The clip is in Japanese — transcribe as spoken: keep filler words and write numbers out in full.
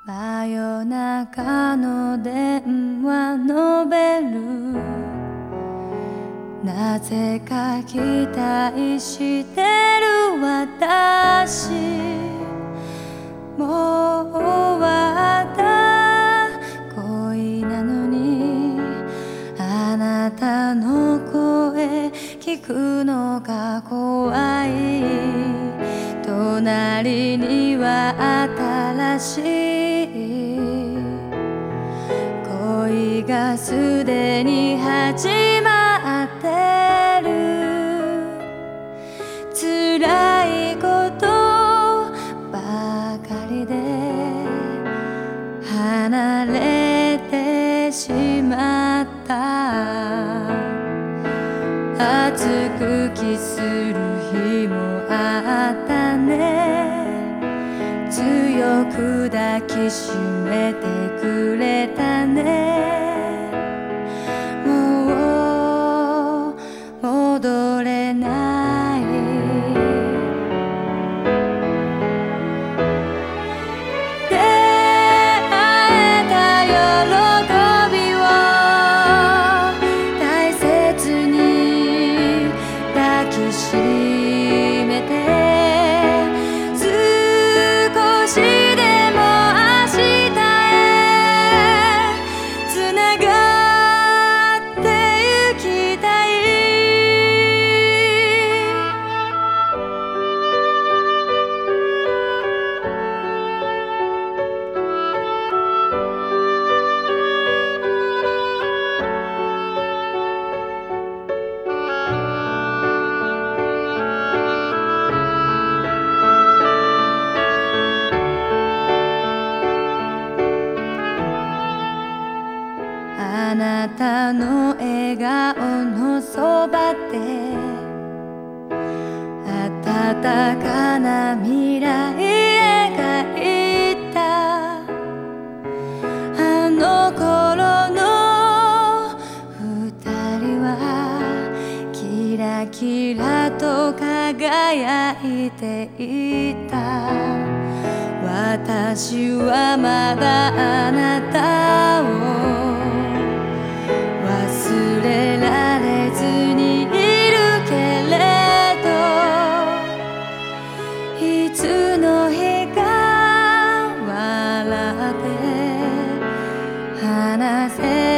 真夜中の電話のベル、なぜか期待してる私、もう終わった恋なのに、あなたの声聞くのが怖い。隣には新しい恋がすでに始まってる。辛いことばかりで離れてしまった。熱くキスする日もあったね。強く抱きしめてくれたね。もう戻れない。出会えた喜びを大切に抱きしめて、少しでも明日へつながってゆきたい。あなたの笑顔のそばで暖かな未来描いた。あの頃の二人はキラキラと輝いていた。私はまだあなたを忘れられずにいるけれど、いつの日か笑って話せ